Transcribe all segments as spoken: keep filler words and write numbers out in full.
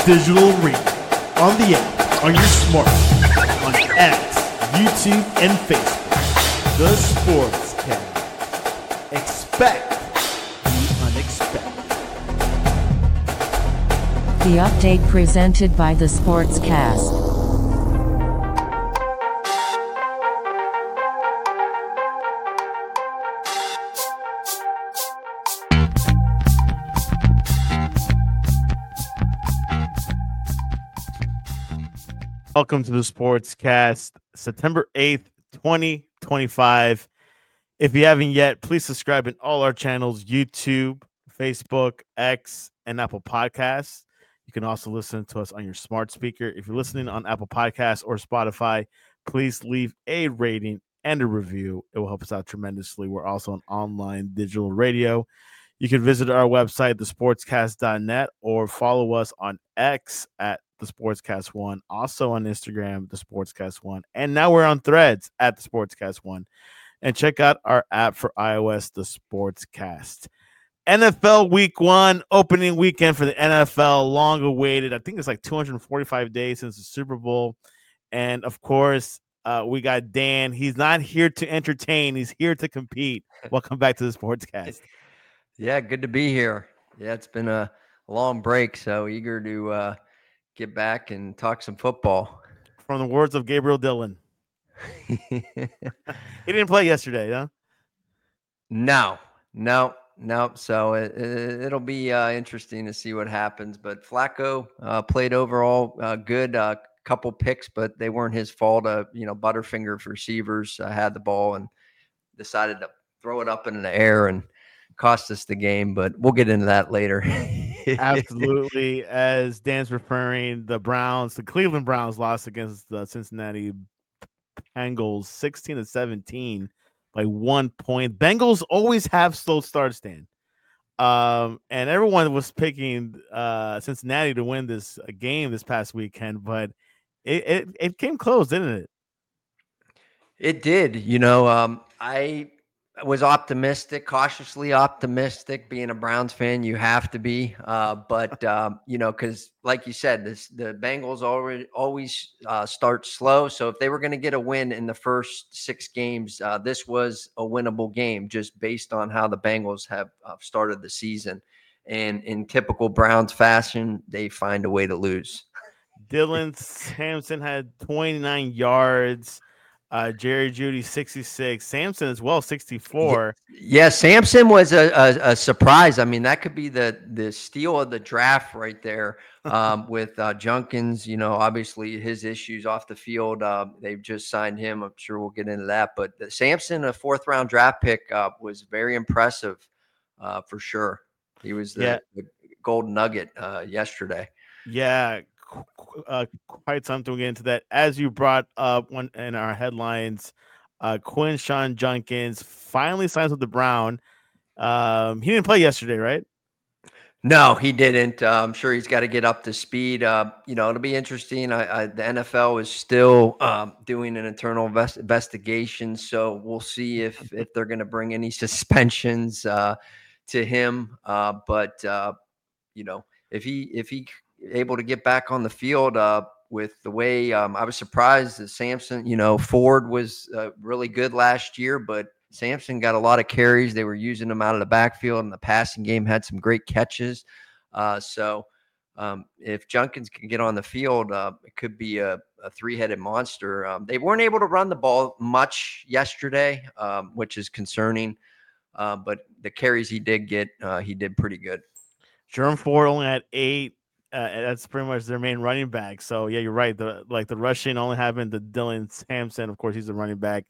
digital radio, on the app, on your smartphone, on X, YouTube, and Facebook. The Sportscast. Expect the unexpected. The update presented by the Sportscast. Welcome to the Sportscast, September eighth, twenty twenty-five. If you haven't yet, please subscribe in all our channels, YouTube, Facebook, X, and Apple Podcasts. You can also listen to us on your smart speaker. If you're listening on Apple Podcasts or Spotify, please leave a rating and a review. It will help us out tremendously. We're also on online digital radio. You can visit our website, the sportscast dot net, or follow us on X at the Sportscast One, also on Instagram, the Sportscast One, and now we're on Threads at the Sportscast One. And check out our app for iOS, the Sportscast. N F L Week One, opening weekend for the N F L, long awaited. I think it's like two hundred forty-five days since the Super Bowl, and of course, uh, we got Dan. He's not here to entertain; he's here to compete. Welcome back to the Sportscast. Yeah, good to be here. Yeah, it's been a long break, so eager to uh, get back and talk some football. From the words of Gabriel Dillon. He didn't play yesterday, huh? No, no, no. So it, it, it'll be uh, interesting to see what happens. But Flacco uh, played overall uh, good, a uh, couple picks, but they weren't his fault. Uh, you know, Butterfingers receivers uh, had the ball and decided to throw it up in the air and cost us the game, but we'll get into that later. Absolutely. As Dan's referring, the Browns, the Cleveland Browns lost against the Cincinnati Bengals sixteen to seventeen by one point. Bengals always have slow starts, Dan. Um, and everyone was picking uh, Cincinnati to win this uh, game this past weekend, but it, it, it came close, didn't it? It did. You know, um, I was optimistic, cautiously optimistic. Being a Browns fan, you have to be. Uh, but um, you know, because like you said, this the Bengals already always uh, start slow. So if they were going to get a win in the first six games, uh, this was a winnable game, just based on how the Bengals have uh, started the season. And in typical Browns fashion, they find a way to lose. Dylan Sampson had twenty-nine yards. Uh, Jerry Jeudy sixty-six, Sampson as well sixty-four. Yeah, yeah, Sampson was a, a, a surprise. I mean, that could be the the steal of the draft right there. Um, with uh, Junkins, you know, obviously his issues off the field. Uh, they've just signed him. I'm sure we'll get into that. But the Sampson, a fourth round draft pick, uh, was very impressive uh, for sure. He was the, yeah. the gold nugget uh, yesterday. Yeah. Uh, quite something to get into that. As you brought up one in our headlines, uh, Quinshon Judkins finally signs with the Brown. Um, he didn't play yesterday, right? No, he didn't. Uh, I'm sure he's got to get up to speed. Uh, you know, it'll be interesting. I, I, the N F L is still um, doing an internal invest- investigation, so we'll see if if they're going to bring any suspensions uh, to him. Uh, but uh, you know, if he if he able to get back on the field uh, with the way um, I was surprised that Sampson, you know, Ford was uh, really good last year, but Sampson got a lot of carries. They were using him out of the backfield, and the passing game had some great catches. Uh, so um, if Junkins can get on the field, uh, it could be a, a three-headed monster. Um, they weren't able to run the ball much yesterday, um, which is concerning. Uh, but the carries he did get, uh, he did pretty good. Jerome Ford only had eight. Uh, that's pretty much their main running back. So yeah, you're right. The like the rushing only happened to Dylan Sampson. Of course, he's the running back.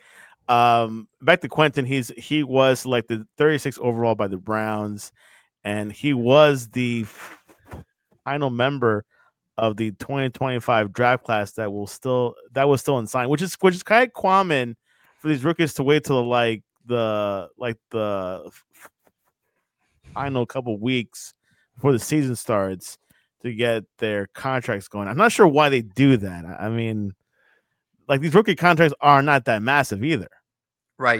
Um, back to Quentin. He's he was selected thirty-six overall by the Browns, and he was the final member of the twenty twenty-five draft class that will still that was still unsigned, which is which is kind of common for these rookies to wait till like the like the final couple weeks before the season starts to get their contracts going. I'm not sure why they do that. I mean, like these rookie contracts are not that massive either. Right.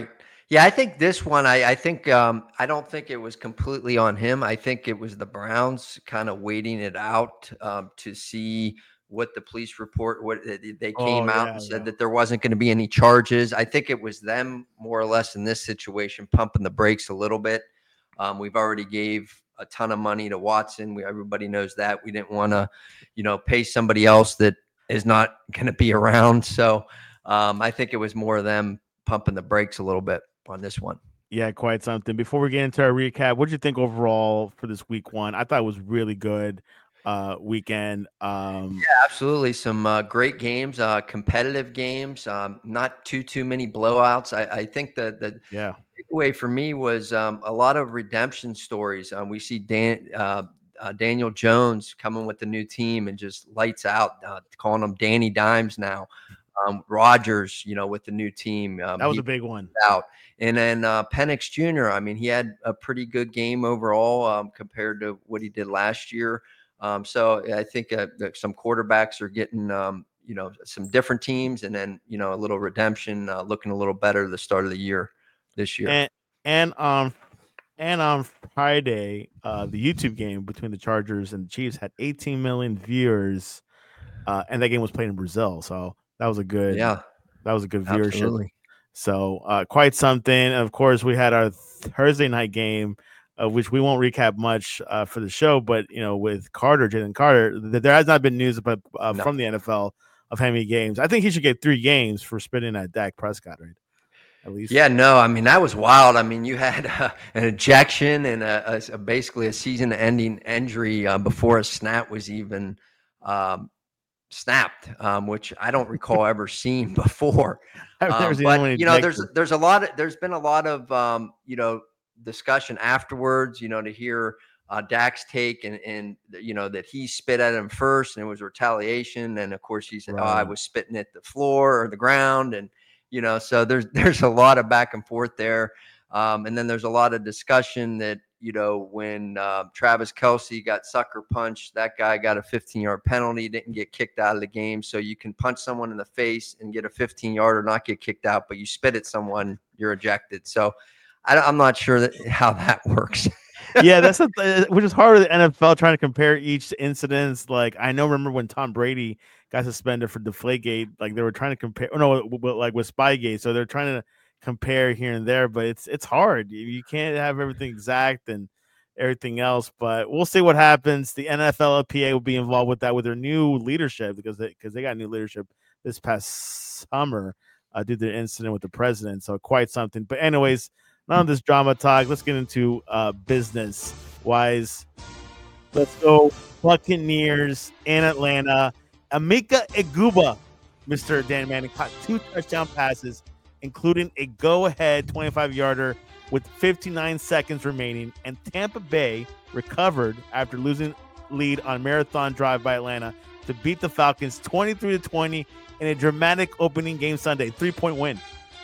Yeah, I think this one, I, I think, um, I don't think it was completely on him. I think it was the Browns kind of waiting it out um, to see what the police report, what they they Oh came out yeah, and said yeah. that there wasn't going to be any charges. I think it was them more or less in this situation, pumping the brakes a little bit. Um, we've already gave a ton of money to Watson. We, everybody knows that. We didn't want to, you know, pay somebody else that is not going to be around. So um, I think it was more of them pumping the brakes a little bit on this one. Yeah, quite something. Before we get into our recap, what did you think overall for this week one? I thought it was really good uh weekend. Um Yeah, absolutely. Some uh, great games, uh, competitive games, um, not too too many blowouts. I, I think that the yeah. takeaway for me was um, a lot of redemption stories. Um, we see Dan, uh, uh, Daniel Jones coming with the new team and just lights out, uh, calling him Danny Dimes now. Um, Rodgers, you know, with the new team, um, That was he a big one. out. And then uh, Penix Junior I mean, he had a pretty good game overall um, compared to what he did last year. Um, so I think uh, that some quarterbacks are getting, um, you know, some different teams, and then you know a little redemption, uh, looking a little better at the start of the year this year. And and um and on Friday, uh the YouTube game between the Chargers and the Chiefs had eighteen million viewers, uh, and that game was played in Brazil. So that was a good Yeah, that was a good viewership. absolutely. So uh, quite something. And of course, we had our Thursday night game, uh, which we won't recap much uh, for the show. But you know, with Carter, Jalen Carter, th- there has not been news about uh, No. from the N F L of how many games. I think he should get three games for spitting at Dak Prescott, right? At least. Yeah, no, I mean that was wild. I mean, you had uh, an ejection and a, a, a basically a season-ending injury uh, before a snap was even um, snapped, um, which I don't recall ever seeing before. I've never Um, seen but anyone you know, there's ejected. there's a lot of there's been a lot of um, you know discussion afterwards. You know, to hear uh, Dak's take and and you know that he spit at him first and it was retaliation, and of course he said, "Oh, I Right. was spitting at the floor or the ground," and you know, so there's there's a lot of back and forth there. Um, and then there's a lot of discussion that, you know, when uh, Travis Kelce got sucker punched, that guy got a fifteen yard penalty, didn't get kicked out of the game. So you can punch someone in the face and get a fifteen yard or not get kicked out, but you spit at someone, you're ejected. So I, I'm not sure that, how that works. Yeah, that's a, uh, which is hard with the N F L trying to compare each incidents. Like I know, remember when Tom Brady got suspended for Deflategate? Like they were trying to compare. Oh no, w- w- like with Spygate. So they're trying to compare here and there, but it's it's hard. You, you can't have everything exact and everything else. But we'll see what happens. The N F L P A will be involved with that with their new leadership because they because they got new leadership this past summer uh, due to the incident with the president. So quite something. But anyways. None of this drama talk. Let's get into uh, business wise. Let's go Buccaneers in Atlanta. Emeka Egbuka, Mister Dan Manning, caught two touchdown passes, including a go-ahead twenty-five yarder with fifty-nine seconds remaining, and Tampa Bay recovered after losing lead on marathon drive by Atlanta to beat the Falcons twenty-three to twenty in a dramatic opening game Sunday, three-point win.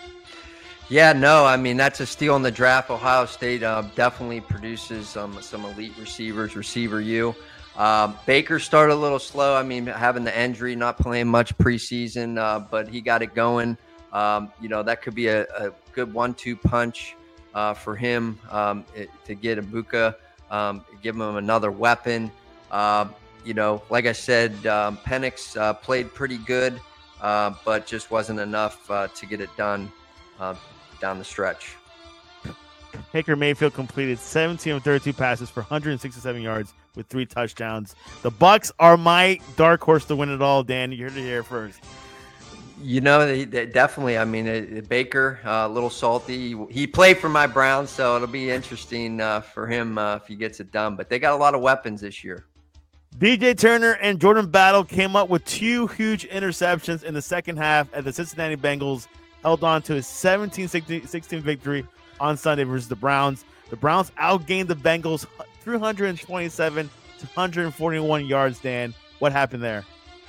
Yeah, no, I mean, that's a steal in the draft. Ohio State uh, definitely produces um, some elite receivers, receiver U. Um, Baker started a little slow. I mean, having the injury, not playing much preseason, uh, but he got it going. Um, you know, that could be a, a good one two punch uh, for him um, it, to get Egbuka, um, give him another weapon. Uh, you know, like I said, um, Penix uh, played pretty good, uh, but just wasn't enough uh, to get it done. Uh, down the stretch. Baker Mayfield completed seventeen of thirty-two passes for one hundred sixty-seven yards with three touchdowns. The Bucs are my dark horse to win it all, Dan. You heard it here first. You know, they, they definitely. I mean, uh, Baker, uh, a little salty. He, he played for my Browns, so it'll be interesting uh, for him uh, if he gets it done. But they got a lot of weapons this year. D J Turner and Jordan Battle came up with two huge interceptions in the second half as the Cincinnati Bengals held on to a seventeen sixteen victory on Sunday versus the Browns. The Browns outgained the Bengals three hundred twenty-seven to one hundred forty-one yards, Dan. What happened there?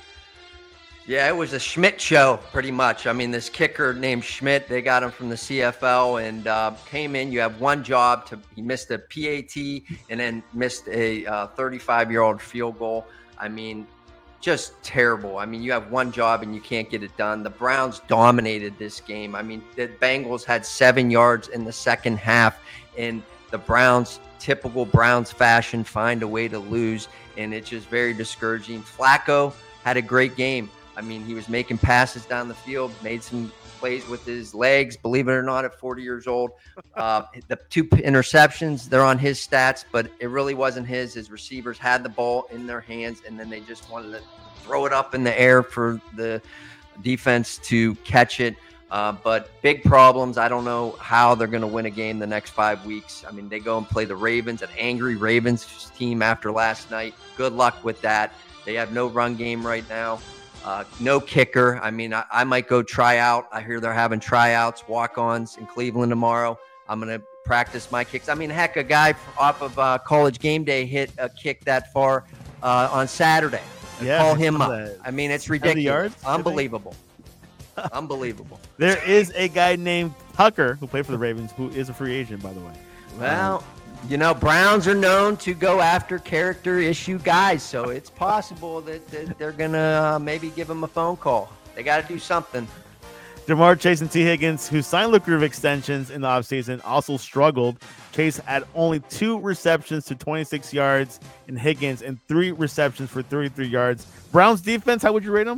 Yeah, it was a Schmidt show, pretty much. I mean, this kicker named Schmidt, they got him from the C F L and uh, came in. You have one job. to He missed a P A T and then missed a uh, thirty-five-year-old field goal. I mean, just terrible. I mean, you have one job and you can't get it done. The Browns dominated this game. I mean, the Bengals had seven yards in the second half, and the Browns, typical Browns fashion, find a way to lose, and it's just very discouraging. Flacco had a great game. I mean, he was making passes down the field, made some plays with his legs, believe it or not, at forty years old. Uh, the two interceptions, they're on his stats, but it really wasn't his. His receivers had the ball in their hands, and then they just wanted to throw it up in the air for the defense to catch it. Uh, but big problems. I don't know how they're going to win a game the next five weeks. I mean, they go and play the Ravens, an angry Ravens team after last night. Good luck with that. They have no run game right now. Uh, no kicker. I mean, I, I might go try out. I hear they're having tryouts, walk-ons in Cleveland tomorrow. I'm going to practice my kicks. I mean, heck, a guy off of uh, College Game Day hit a kick that far uh, on Saturday. Yeah, Call him up. that. I mean, it's ridiculous. Yards, Unbelievable. Unbelievable. There is a guy named Tucker who played for the Ravens who is a free agent, by the way. Well, you know, Browns are known to go after character issue guys, so it's possible that, that they're going to uh, maybe give him a phone call. They got to do something. Jamar Chase and T. Higgins, who signed lucrative extensions in the offseason, also struggled. Chase had only two receptions to twenty-six yards in Higgins and three receptions for thirty-three yards. Browns defense, how would you rate them?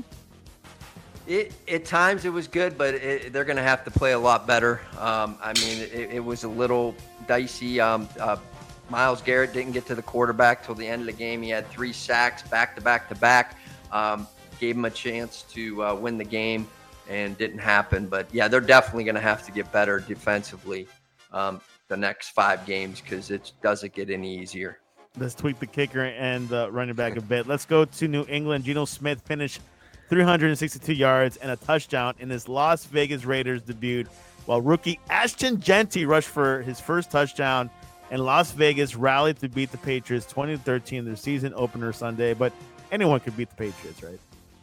It, at times it was good, but it, they're going to have to play a lot better. Um, I mean, it, it was a little dicey. Um, uh, Myles Garrett didn't get to the quarterback till the end of the game. He had three sacks back to back to back. Um, gave him a chance to uh, win the game, and didn't happen. But yeah, they're definitely going to have to get better defensively um, the next five games because it doesn't get any easier. Let's tweak the kicker and the running back a bit. Let's go to New England. Geno Smith finished three hundred sixty-two yards and a touchdown in his Las Vegas Raiders debut, while rookie Ashton Jeanty rushed for his first touchdown, and Las Vegas rallied to beat the Patriots twenty to thirteen in their season opener Sunday. But anyone could beat the Patriots, right?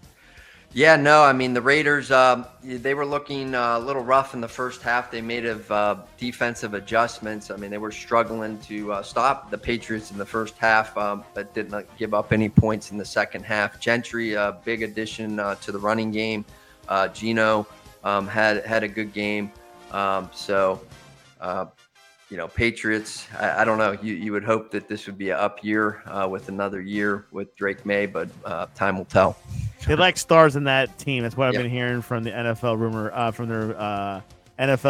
Yeah, no, I mean, the Raiders, uh, they were looking uh, a little rough in the first half. They made of uh, defensive adjustments. I mean, they were struggling to uh, stop the Patriots in the first half, um, but did not give up any points in the second half. Gentry, a big addition uh, to the running game. Uh, Geno um, had, had a good game. Um, so, uh, you know, Patriots, I, I don't know. You, you would hope that this would be an up year uh, with another year with Drake May, but uh, time will tell. They like stars in that team. That's what I've yeah. been hearing from the N F L rumor, uh, from their uh, N F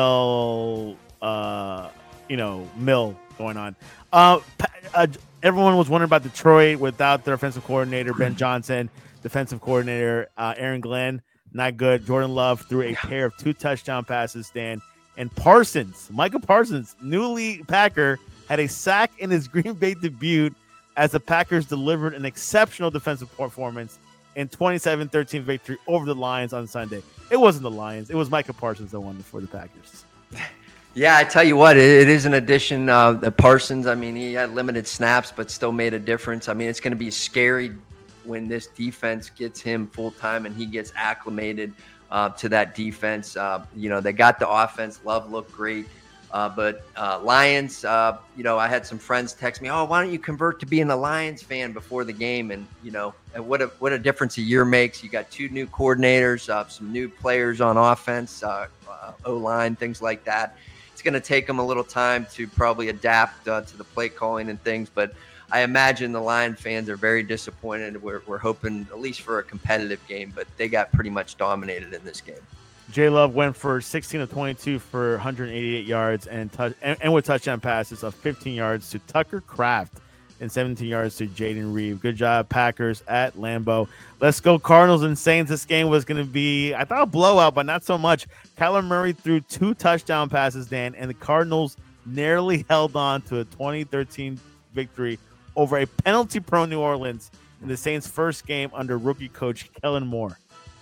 L, uh, you know, mill going on. Uh, uh, everyone was wondering about Detroit without their offensive coordinator, Ben Johnson, defensive coordinator, uh, Aaron Glenn. Not good. Jordan Love threw a pair of two touchdown passes, Stan. And Parsons, Micah Parsons, newly Packer, had a sack in his Green Bay debut as the Packers delivered an exceptional defensive performance in twenty-seven thirteen victory over the Lions on Sunday. It wasn't the Lions. It was Micah Parsons that won for the Packers. Yeah, I tell you what, it, it is an addition. Uh, the Parsons, I mean, he had limited snaps, but still made a difference. I mean, it's going to be scary when this defense gets him full-time and he gets acclimated uh, to that defense. Uh, you know, they got the offense. Love looked great. Uh, but uh, Lions, uh, you know, I had some friends text me, oh, why don't you convert to being a Lions fan before the game? And, you know, and what a what a difference a year makes. You got two new coordinators, uh, some new players on offense, uh, uh, O-line, things like that. It's going to take them a little time to probably adapt uh, to the play calling and things. But I imagine the Lion fans are very disappointed. We're, we're hoping at least for a competitive game, but they got pretty much dominated in this game. J Love went for sixteen of twenty-two for one hundred eighty-eight yards and, touch, and, and with touchdown passes of fifteen yards to Tucker Kraft and seventeen yards to Jaden Reed. Good job, Packers at Lambeau. Let's go Cardinals and Saints. This game was going to be, I thought, a blowout, but not so much. Kyler Murray threw two touchdown passes, Dan, and the Cardinals narrowly held on to a twenty thirteen victory over a penalty-prone New Orleans in the Saints' first game under rookie coach Kellen Moore.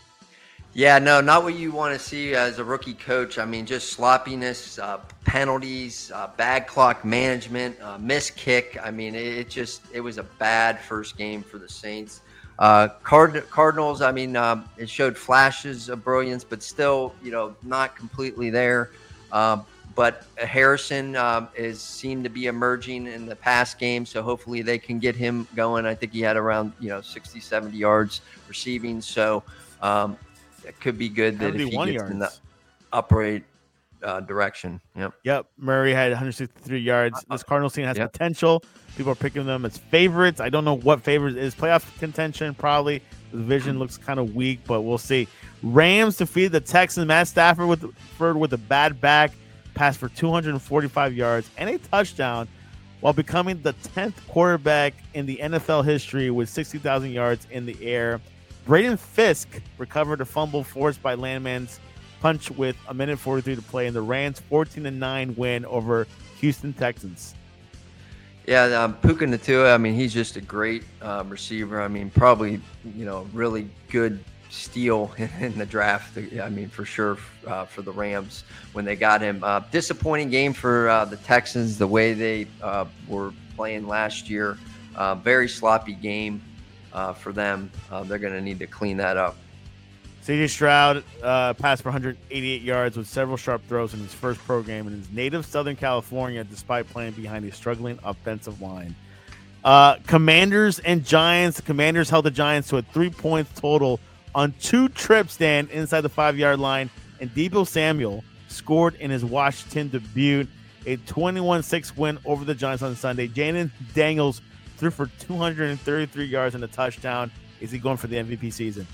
Yeah, no, not what you want to see as a rookie coach. I mean, just sloppiness, uh, penalties, uh, bad clock management, uh, missed kick. I mean, it, it just it was a bad first game for the Saints. Uh, Card- Cardinals, I mean, um, it showed flashes of brilliance, but still, you know, not completely there. Um, but Harrison um, is seemed to be emerging in the pass game, so hopefully they can get him going. I think he had around you know sixty, seventy yards receiving, so um, it could be good that if he gets yards. in the upright uh, direction. Yep. Yep. Murray had one hundred sixty-three yards. This Cardinals team has Yep. potential. People are picking them as favorites. I don't know what favorites is. Playoff contention, probably. The division looks kind of weak, but we'll see. Rams defeated the Texans. Matt Stafford with, with a bad back. Passed for two hundred forty-five yards and a touchdown while becoming the tenth quarterback in the N F L history with sixty thousand yards in the air. Braden Fisk recovered a fumble forced by Landman's punch with a minute forty-three to play in the Rams' fourteen to nine win over Houston Texans. Yeah, um, Puka Nacua, I mean, he's just a great um, receiver. I mean, probably, you know, really good steal in the draft. I mean, for sure uh, for the Rams when they got him. Uh, disappointing game for uh, the Texans, the way they uh, were playing last year. Uh, very sloppy game uh, for them. Uh, they're going to need to clean that up. C J Stroud uh, passed for one hundred eighty-eight yards with several sharp throws in his first pro game in his native Southern California, despite playing behind a struggling offensive line. Uh, Commanders and Giants. The Commanders held the Giants to a three points total on two trips, Dan, inside the five-yard line, and Deebo Samuel scored in his Washington debut, a twenty-one six win over the Giants on Sunday. Jaden Daniels threw for two hundred thirty-three yards and a touchdown. Is he going for the M V P season?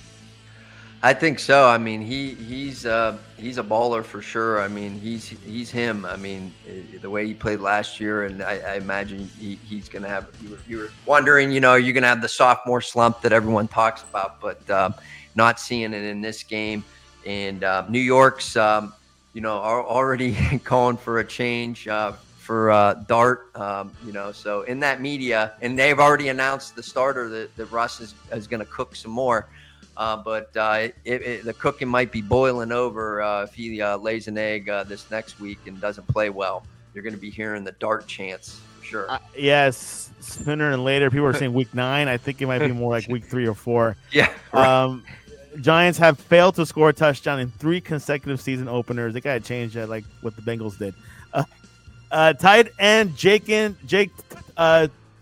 I think so. I mean, he he's uh, he's a baller for sure. I mean, he's he's him. I mean, the way he played last year, and I, I imagine he, he's going to have. You were, you were wondering, you know, you're going to have the sophomore slump that everyone talks about, but uh, not seeing it in this game. And uh, New York's, um, you know, are already calling for a change uh, for uh, Dart. Um, you know, so in that media, and they've already announced the starter that, that Russ is, is going to cook some more. Uh, but uh, it, it, the cooking might be boiling over uh, if he uh, lays an egg uh, this next week and doesn't play well. You're going to be hearing the Dart chants for sure. Uh, yes, sooner and later. People are saying week nine. I think it might be more like week three or four. Yeah. Right. Um, Giants have failed to score a touchdown in three consecutive season openers. They got to change that, like what the Bengals did. Uh, uh, tight end Jake in, Jake uh,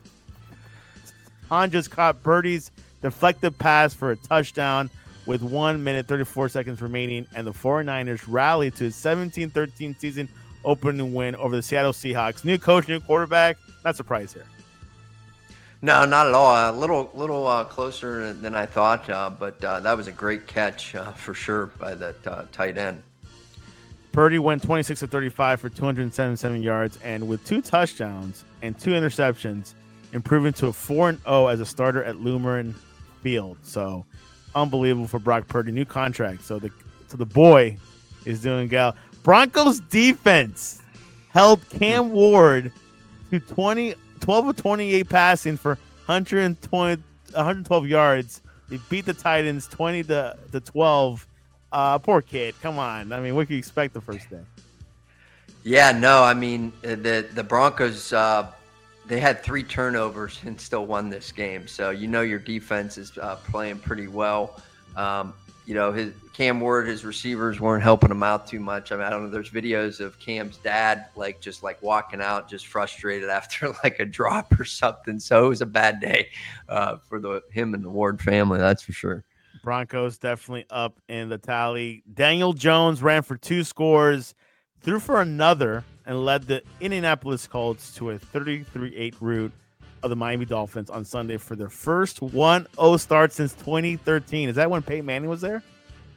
Han just caught Birdie's deflected pass for a touchdown with one minute, thirty-four seconds remaining, and the 49ers rallied to a seventeen thirteen season opening win over the Seattle Seahawks. New coach, new quarterback. Not surprised here. No, not at all. A little little uh, closer than I thought, uh, but uh, that was a great catch uh, for sure by that uh, tight end. Purdy went twenty-six of thirty-five for two hundred seventy-seven yards, and with two touchdowns and two interceptions, improving to a four and oh as a starter at Lumen Field. So unbelievable for Brock Purdy. New contract. So the so the boy is doing gal. Broncos defense held Cam Ward to twenty, twelve of twenty-eight passing for one hundred twenty, one hundred twelve yards. They beat the Titans twenty to twelve. Uh, poor kid. Come on. I mean, what can you expect the first day? Yeah, no, I mean, the, the Broncos, uh, they had three turnovers and still won this game. So, you know, your defense is uh, playing pretty well. Um, you know, his Cam Ward, his receivers weren't helping him out too much. I mean, I don't know. There's videos of Cam's dad, like just like walking out, just frustrated after like a drop or something. So it was a bad day uh, for the him and the Ward family. That's for sure. Broncos definitely up in the tally. Daniel Jones ran for two scores, threw for another, and led the Indianapolis Colts to a thirty-three eight rout of the Miami Dolphins on Sunday for their first one oh start since twenty thirteen. Is that when Peyton Manning was there?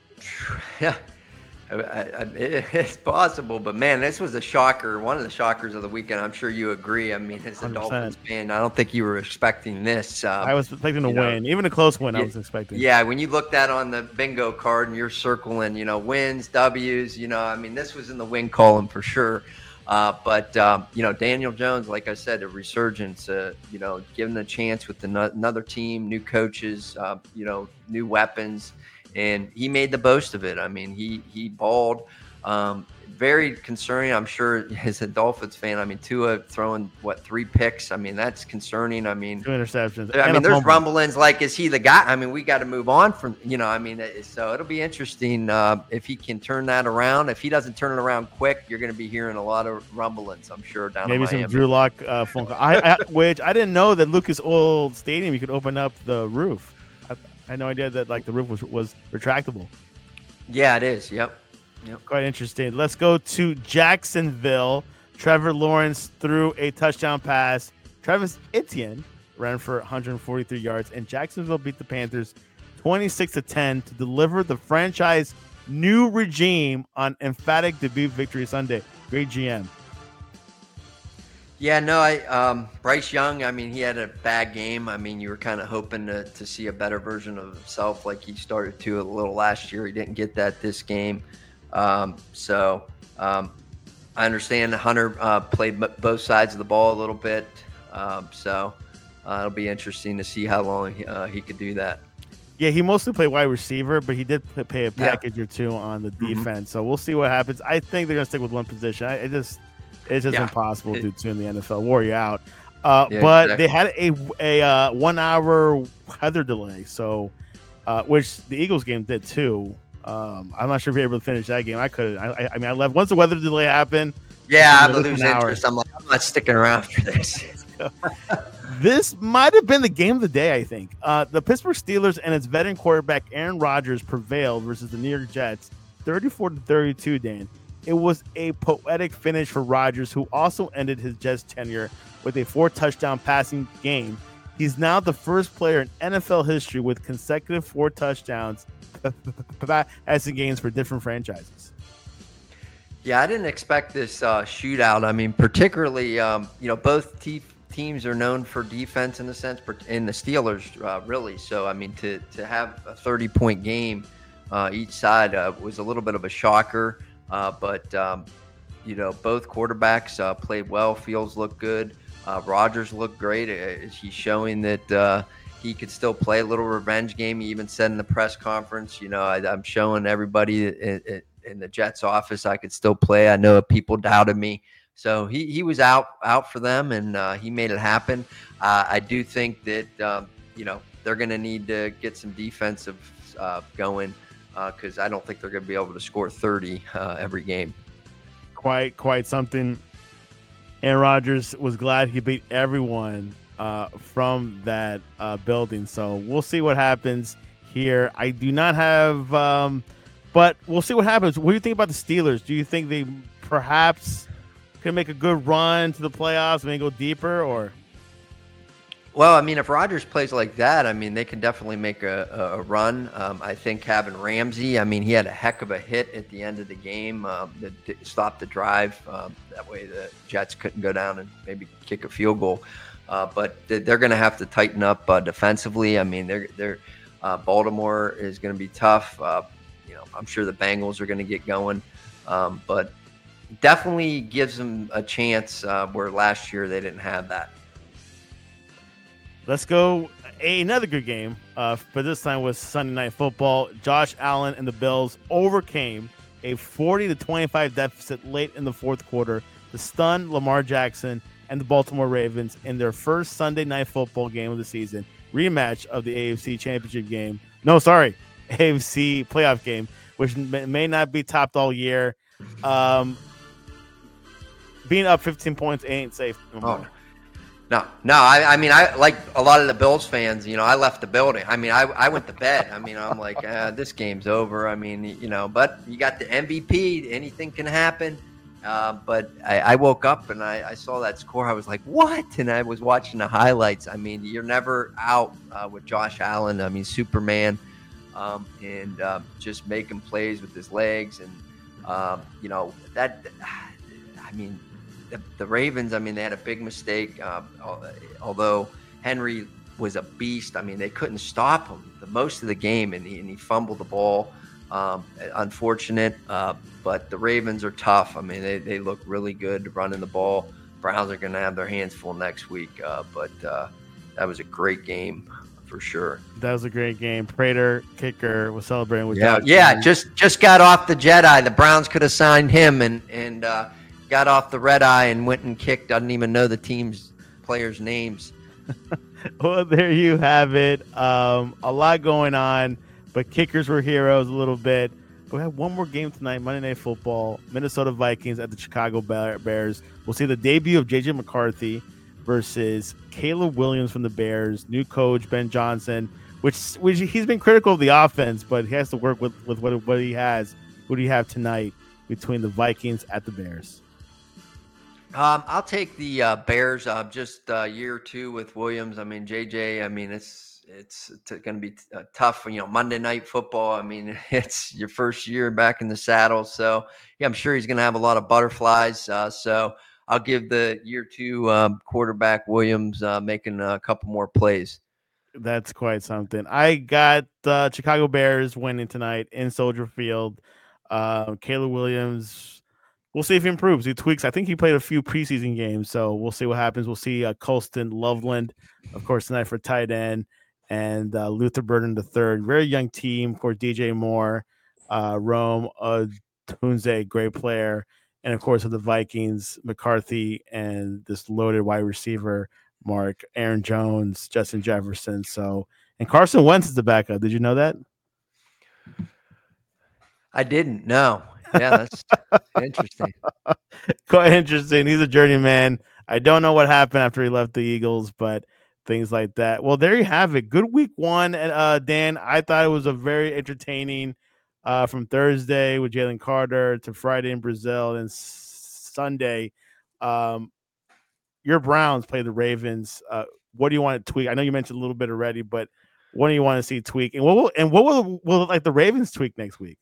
Yeah, I, I, it's possible. But, man, this was a shocker, one of the shockers of the weekend. I'm sure you agree. I mean, as a one hundred percent Dolphins fan, I don't think you were expecting this. Um, I was expecting to you know, win. Even a close win, yeah, I was expecting. Yeah, when you looked at on the bingo card and you're circling, you know, wins, W's, you know, I mean, this was in the win column for sure. Uh, but, um, you know, Daniel Jones, like I said, a resurgence, uh, you know, given a chance with the, another team, new coaches, uh, you know, new weapons, and he made the most of it. I mean, he he balled. Um, very concerning. I'm sure as a Dolphins fan, I mean, Tua throwing what three picks. I mean, that's concerning. I mean, two interceptions. I and mean, a there's fumble. rumblings like, is he the guy? I mean, we got to move on from, you know, I mean, so it'll be interesting uh, if he can turn that around. If he doesn't turn it around quick, you're going to be hearing a lot of rumblings, I'm sure, down Maybe in Miami. some Drew Lock uh, phone call. I, I, which I didn't know that Lucas Oil Stadium, you could open up the roof. I, I had no idea that like the roof was, was retractable. Yeah, it is. Yep. Yep. Quite interesting. Let's go to Jacksonville. Trevor Lawrence threw a touchdown pass. Travis Etienne ran for one hundred forty-three yards, and Jacksonville beat the Panthers twenty-six to ten to deliver the franchise new regime on emphatic debut victory Sunday. Great G M. Yeah, no, I um, Bryce Young, I mean, he had a bad game. I mean, you were kind of hoping to, to see a better version of himself like he started to a little last year. He didn't get that this game. Um, so um, I understand Hunter uh, played m- both sides of the ball a little bit. Um, so uh, it'll be interesting to see how long he, uh, he could do that. Yeah, he mostly played wide receiver, but he did play a package yeah. or two on the Mm-hmm. defense. So we'll see what happens. I think they're going to stick with one position. I, it just It's just yeah. impossible it, to do in the N F L. Wore you out. Uh, yeah, but exactly. they had a a uh, one hour weather delay, so uh, which the Eagles game did too. Um, I'm not sure if you're able to finish that game. I couldn't. I, I mean, I left once the weather delay happened. Yeah, I lose lose an hour. interest. I'm like, I'm not sticking around for this. This might have been the game of the day, I think. Uh, the Pittsburgh Steelers and its veteran quarterback Aaron Rodgers prevailed versus the New York Jets, thirty-four to thirty-two, Dan. It was a poetic finish for Rodgers, who also ended his Jets tenure with a four-touchdown passing game. He's now the first player in N F L history with consecutive four touchdowns passing games for different franchises. Yeah, I didn't expect this uh, shootout. I mean, particularly, um, you know, both te- teams are known for defense in a sense, in the Steelers, uh, really. So, I mean, to to have a thirty-point game uh, each side uh, was a little bit of a shocker. Uh, but, um, you know, both quarterbacks uh, played well. Fields looked good. Uh, Rodgers looked great. Uh, he's showing that uh, he could still play a little revenge game. He even said in the press conference, you know, I, I'm showing everybody in, in, in the Jets office I could still play. I know people doubted me. So he, he was out out for them, and uh, he made it happen. Uh, I do think that, um, you know, they're going to need to get some defensive uh, going. Because uh, I don't think they're going to be able to score thirty uh, every game. Quite, quite something. Aaron Rodgers was glad he beat everyone uh, from that uh, building. So we'll see what happens here. I do not have, um, but we'll see what happens. What do you think about the Steelers? Do you think they perhaps can make a good run to the playoffs, maybe go deeper, or? Well, I mean, if Rodgers plays like that, I mean, they can definitely make a, a run. Um, I think having Ramsey, I mean, he had a heck of a hit at the end of the game um, that stopped the drive. Um, that way the Jets couldn't go down and maybe kick a field goal. Uh, but they're going to have to tighten up uh, defensively. I mean, they're, they're uh, Baltimore is going to be tough. Uh, you know, I'm sure the Bengals are going to get going. Um, but definitely gives them a chance uh, where last year they didn't have that. Let's go. Another good game, uh, but this time was Sunday Night Football. Josh Allen and the Bills overcame a forty to twenty-five deficit late in the fourth quarter to stun Lamar Jackson and the Baltimore Ravens in their first Sunday Night Football game of the season, rematch of the A F C Championship game. No, sorry, A F C playoff game, which may, may not be topped all year. Um, being up fifteen points ain't safe no more. Oh. No, no. I, I mean, I like a lot of the Bills fans. You know, I left the building. I mean, I, I went to bed. I mean, I'm like, uh, this game's over. I mean, you know, but you got the M V P. Anything can happen. Uh, but I, I woke up and I, I saw that score. I was like, what? And I was watching the highlights. I mean, you're never out uh, with Josh Allen. I mean, Superman, um, and uh, just making plays with his legs, and um, you know that. I mean. The, the Ravens, I mean, they had a big mistake. Uh, although Henry was a beast, I mean, they couldn't stop him the most of the game, and he, and he fumbled the ball. Um, unfortunate, uh, but the Ravens are tough. I mean, they, they look really good running the ball. Browns are going to have their hands full next week, uh, but uh, that was a great game for sure. That was a great game. Prater, kicker, was celebrating with yeah, Dodge. yeah. Just just got off the Jedi. The Browns could have signed him and and uh, got off the red eye and went and kicked. Doesn't even know the team's players' names. Well, there you have it. Um, a lot going on, but kickers were heroes a little bit. We have one more game tonight, Monday Night Football. Minnesota Vikings at the Chicago Bears. We'll see the debut of J J McCarthy versus Caleb Williams from the Bears. New coach Ben Johnson, which which he's been critical of the offense, but he has to work with, with what, what he has. What do you have tonight between the Vikings at the Bears? Um, I'll take the uh, Bears. Uh, just a uh, year or two with Williams. I mean, J J. I mean, it's it's t- going to be t- uh, tough. You know, Monday Night Football. I mean, it's your first year back in the saddle, so yeah, I'm sure he's going to have a lot of butterflies. Uh, so I'll give the year two um, quarterback Williams uh, making a couple more plays. That's quite something. I got the Chicago Bears winning tonight in Soldier Field. Uh, Caleb Williams. We'll see if he improves. He tweaks. I think he played a few preseason games, so we'll see what happens. We'll see uh, Colston Loveland, of course, tonight for tight end, and uh, Luther Burden the third. Very young team. Of course, D J Moore, uh, Rome uh, Tunze, great player, and of course, of the Vikings, McCarthy, and this loaded wide receiver, Mark, Aaron Jones, Justin Jefferson. So, and Carson Wentz is the backup. Did you know that? I didn't know. Yeah, that's interesting. Quite interesting. He's a journeyman. I don't know what happened after he left the Eagles, but things like that. Well, there you have it. Good week one, uh, Dan. I thought it was a very entertaining uh, from Thursday with Jalen Carter to Friday in Brazil and Sunday. Um, your Browns play the Ravens. Uh, what do you want to tweak? I know you mentioned a little bit already, but what do you want to see tweak? And what will and what will will like the Ravens tweak next week?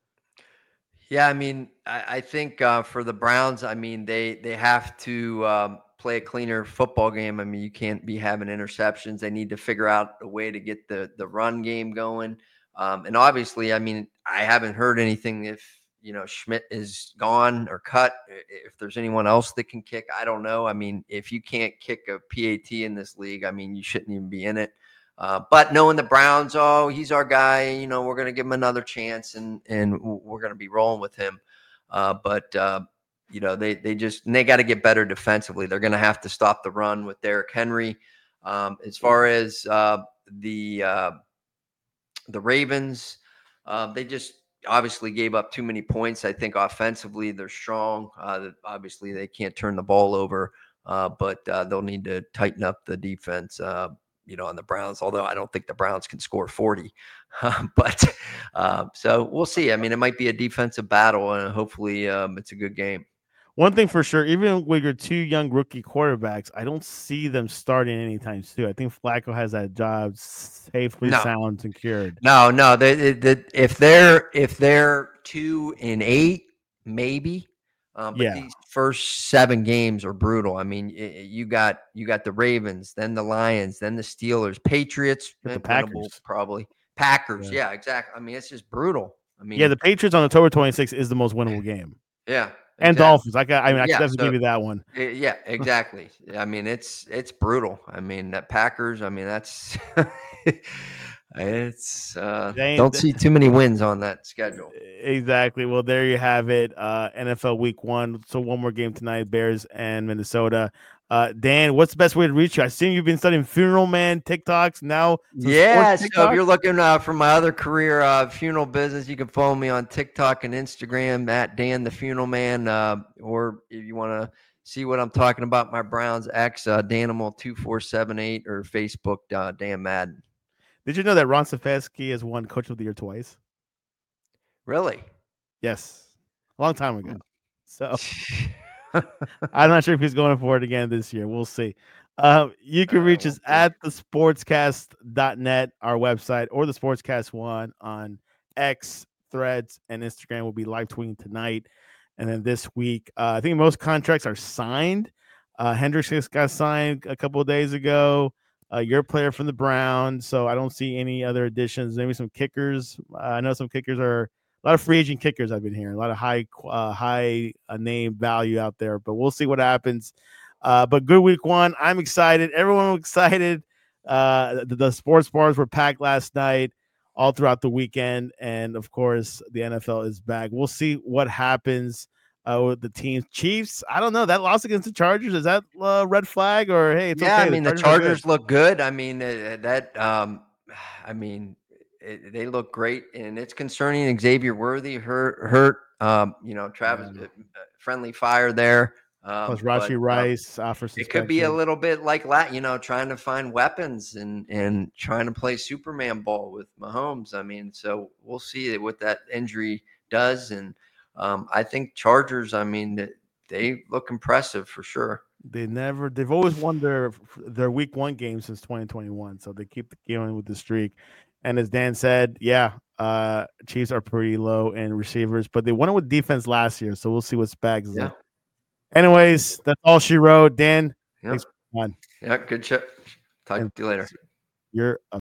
Yeah, I mean, I, I think uh, for the Browns, I mean, they they have to um, play a cleaner football game. I mean, you can't be having interceptions. They need to figure out a way to get the the run game going. Um, and obviously, I mean, I haven't heard anything if you know Schmidt is gone or cut. If there's anyone else that can kick, I don't know. I mean, if you can't kick a P A T in this league, I mean, you shouldn't even be in it. Uh, but knowing the Browns, oh, he's our guy. You know, we're going to give him another chance, and and we're going to be rolling with him. Uh, but uh, you know, they they just they got to get better defensively. They're going to have to stop the run with Derrick Henry. Um, as far as uh, the uh, the Ravens, uh, they just obviously gave up too many points. I think offensively they're strong. Uh, obviously they can't turn the ball over, uh, but uh, they'll need to tighten up the defense. Uh, you know, on the Browns, although I don't think the Browns can score forty. but uh, so we'll see. I mean, it might be a defensive battle, and hopefully um, it's a good game. One thing for sure, even with your two young rookie quarterbacks, I don't see them starting anytime soon. I think Flacco has that job safely, no. sound, secured. No, no. They, they, they, if they're if they're two and eight, maybe. Um, but yeah. these first seven games are brutal. I mean, you got you got the Ravens, then the Lions, then the Steelers, Patriots, the Packers, probably Packers. Yeah. yeah, exactly. I mean, it's just brutal. I mean, yeah, the Patriots on October twenty-sixth is the most winnable game. Yeah, and exactly. Dolphins. I got. I mean, I yeah, can definitely so, give you that one. Yeah, exactly. I mean, it's it's brutal. I mean, that Packers. I mean, that's. It's uh, don't see too many wins on that schedule. Exactly. Well, there you have it. Uh, N F L Week One. So one more game tonight: Bears and Minnesota. Uh, Dan, what's the best way to reach you? I see you've been studying Funeral Man TikToks now. Yeah. So if you're looking uh, for my other career, uh, funeral business, you can follow me on TikTok and Instagram at Dan the Funeral Man. Uh, or if you want to see what I'm talking about, my Browns X, uh, Danimal two four seven eight, or Facebook, uh, Dan Madden. Did you know that Ron Stefanski has won Coach of the Year twice? Really? Yes. A long time ago. So I'm not sure if he's going for it again this year. We'll see. Uh, you can reach us at the sportscast dot net, our website, or the Sportscast One on X, Threads, and Instagram. Will be live tweeting tonight. And then this week, uh, I think most contracts are signed. Uh, Hendricks just got signed a couple of days ago. Uh, you're a player from the Browns, so I don't see any other additions. Maybe some kickers. Uh, I know some kickers are a lot of free agent kickers. I've been hearing a lot of high, uh, high uh, name value out there, but we'll see what happens. Uh, but good week one. I'm excited. Everyone was excited Uh, the, the sports bars were packed last night, all throughout the weekend, and of course, the N F L is back. We'll see what happens uh, with the teams. Chiefs, I don't know. That loss against the Chargers, is that a red flag, or hey, it's yeah, okay? I mean, the Chargers, Chargers look good. I mean, uh, that, um, I mean, it, they look great, and it's concerning. Xavier Worthy hurt, hurt. Um, you know, Travis, yeah. uh, friendly fire there. Plus Um, Rashi but um, Rice uh, for it could be a suspension. little bit like that, you know, trying to find weapons and and trying to play Superman ball with Mahomes. I mean, so we'll see what that injury does, and um, I think Chargers. I mean, they look impressive for sure. They never. They've always won their their week one game since twenty twenty-one, so they keep going with the streak. And as Dan said, yeah, uh, Chiefs are pretty low in receivers, but they won it with defense last year, so we'll see what Spags is Yeah. like. Anyways, that's all she wrote. Dan, Yep. thanks for fun. Yeah. Good shit. Talk And to you later. You're